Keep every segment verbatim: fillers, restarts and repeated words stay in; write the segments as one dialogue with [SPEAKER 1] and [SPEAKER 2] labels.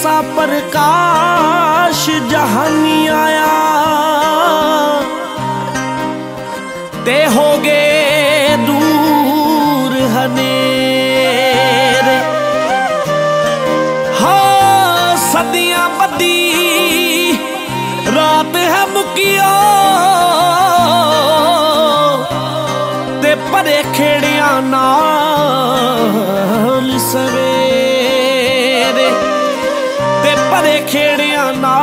[SPEAKER 1] ऐसा प्रकाश जहानी आया ते हो गए दूर हनेरे। हाँ सदियां बदी रात है मुकिया ते परे खेड़िया नाल सवेरे, ते परे खेड़िया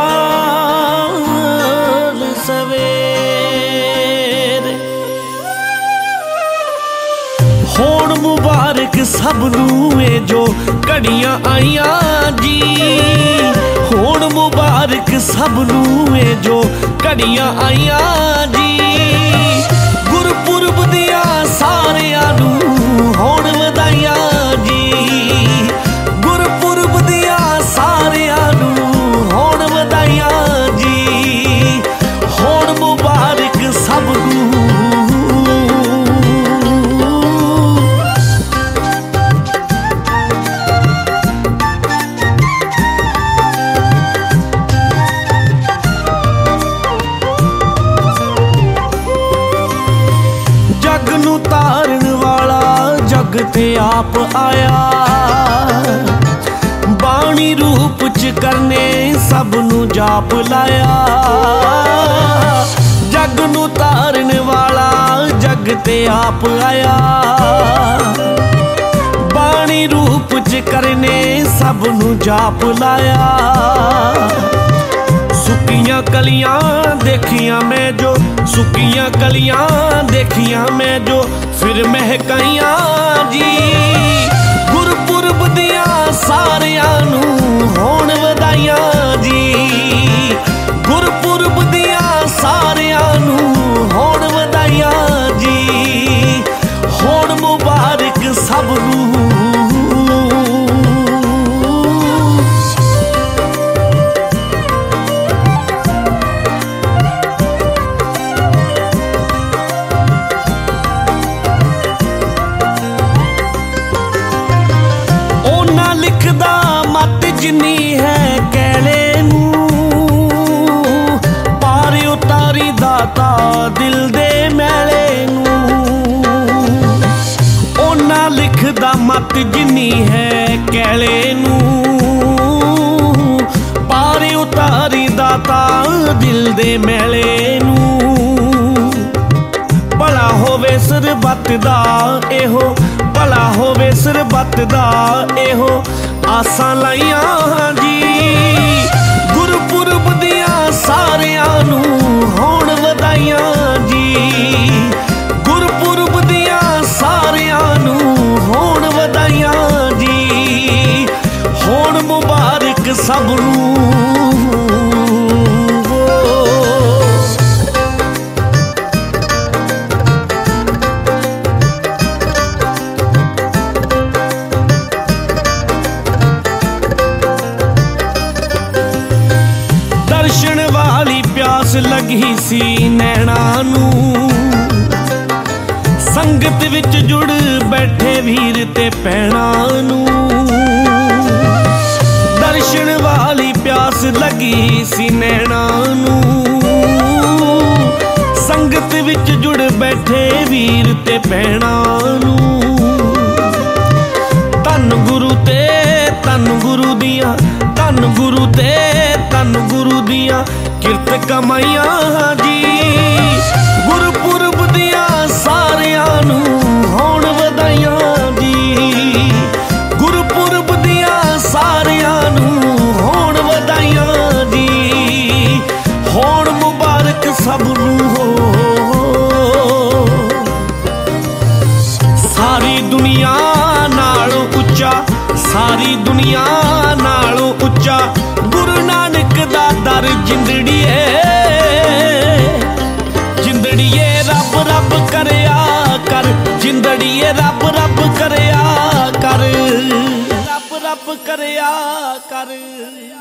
[SPEAKER 1] नाल सवेरे। होण मुबारक सबनू ए जो घड़ियां आईयां जी, होण मुबारक सबनू ए जो घड़ियां आईयां जी। गुरपुरब दियां सारियां नू होण वधाइयां जी, गुरपुरब दियां सारियां नू होण वधाइयां जी। होण मुबारक सबनू तारण वाला जग ते आप आया, बाणी रूप च करने सब नू जाप लाया। जग नू तारण वाला जग ते आप आया, बाणी रूप च करने सब नू जाप लाया। सुकियां कलियां देखियां मैं जो, सुकियां कलियां देखियां मैं जो फिर महकाइयां जी। गुरपुरब दियां सारियां नू होण वधाइयां जी, गुरपुरब दियां सारियां नू होण वधाइयां जी। होण मुबारक सबनू लिखदा मत जिन्नी है कैले नू, पार उतारी दाता दिल दे मैले नू। ओना लिखदा मत जिन्नी है कैले नू, पार उतारी दाता दिल दे मैले नू। भला होवे सरबत दा एहो, भला होवे सरबत दा एहो आसां लाइयां जी। गुरपुरब दियां सारियां नू होण वधाइयां जी, गुरपुरब दियां सारियां नू होण वधाइयां जी। होण मुबारक सबनू दर्शन वाली प्यास लगी सी नैना नू, संगत विच जुड़ बैठे वीर ते भैणा नू। दर्शन वाली प्यास लगी सी नैना नू, संगत विच जुड़ बैठे वीर ते भैणा नू। धन गुरु ते धन गुरु दियां, धन गुरु ते धन गुरु दियां किरत कमाइयां जी। गुरपुरब दियां सारियां नू होण वधाइयां जी, गुरपुरब दियां सारियां नू होण वधाइयां जी। होण मुबारक सबनू हो, सारी दुनिया नालों उच्चा, सारी दुनिया नालों उच्चा गुरु नानक दा दर जिंदड़िए। जिंदड़िए रब रब करया कर, जिंदड़िए रब रब करया कर, रब रब करया कर।